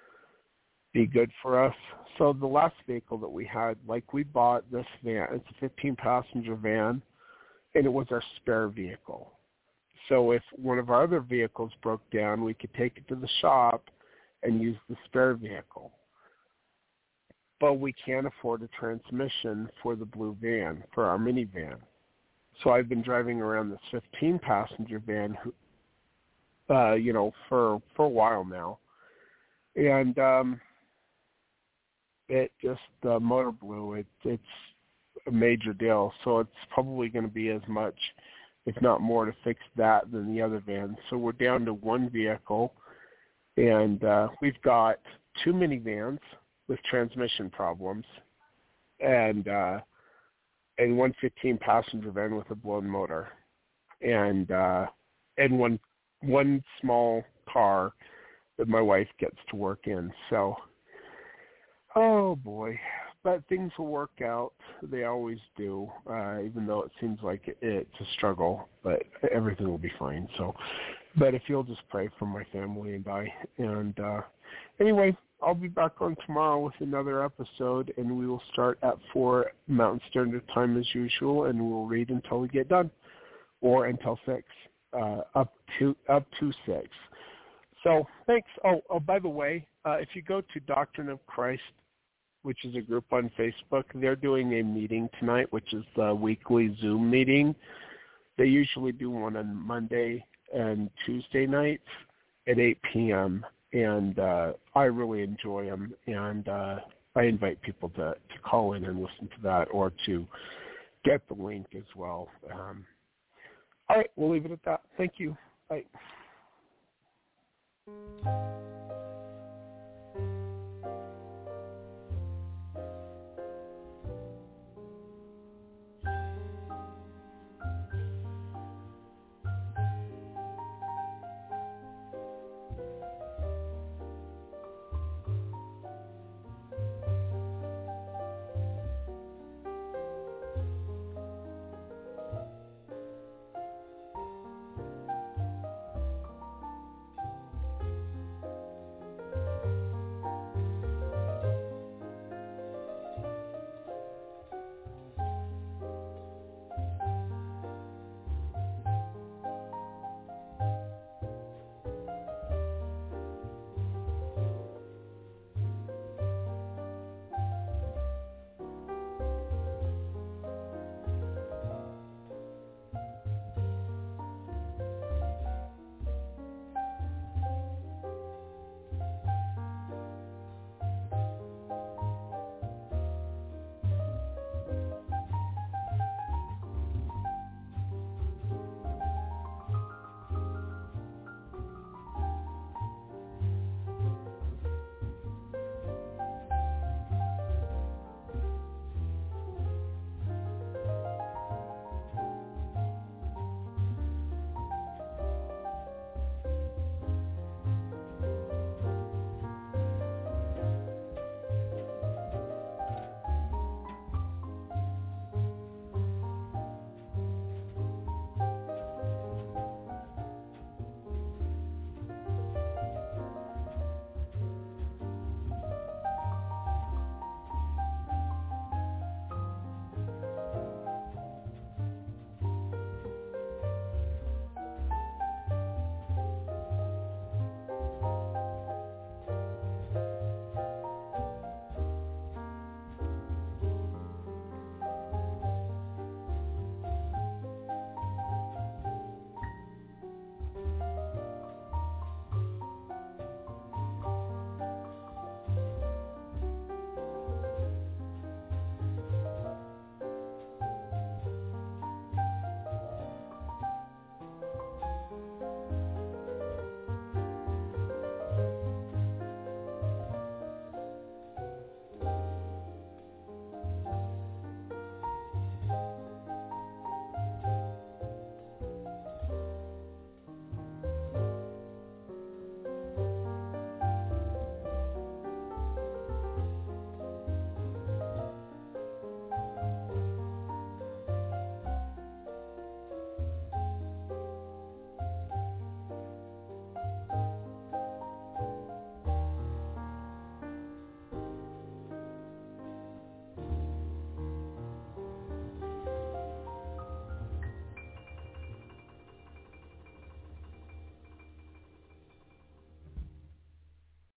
be good for us. So the last vehicle that we had, like we bought this van, it's a fifteen-passenger van, and it was our spare vehicle. So if one of our other vehicles broke down, we could take it to the shop and use the spare vehicle. But we can't afford a transmission for the blue van, for our minivan. So I've been driving around this fifteen-passenger van, uh, you know, for, for a while now. And um, it just, the motor blew. It, it's a major deal. So it's probably going to be as much, if not more, to fix that than the other van. So we're down to one vehicle, and uh, we've got two minivans with transmission problems, and uh, and one fifteen-passenger van with a blown motor, and uh, and one one small car that my wife gets to work in. So, oh boy, but things will work out. They always do, uh, even though it seems like it, it's a struggle. But everything will be fine. So, but if you'll just pray for my family and I, and uh, anyway. I'll be back on tomorrow with another episode, and we will start at four Mountain Standard Time as usual, and we'll read until we get done, or until six, uh, up to up to six. So thanks. Oh, oh by the way, uh, if you go to Doctrine of Christ, which is a group on Facebook, they're doing a meeting tonight, which is the weekly Zoom meeting. They usually do one on Monday and Tuesday nights at eight p.m., and uh, I really enjoy them, and uh, I invite people to, to call in and listen to that, or to get the link as well. Um, all right, we'll leave it at that. Thank you. Bye.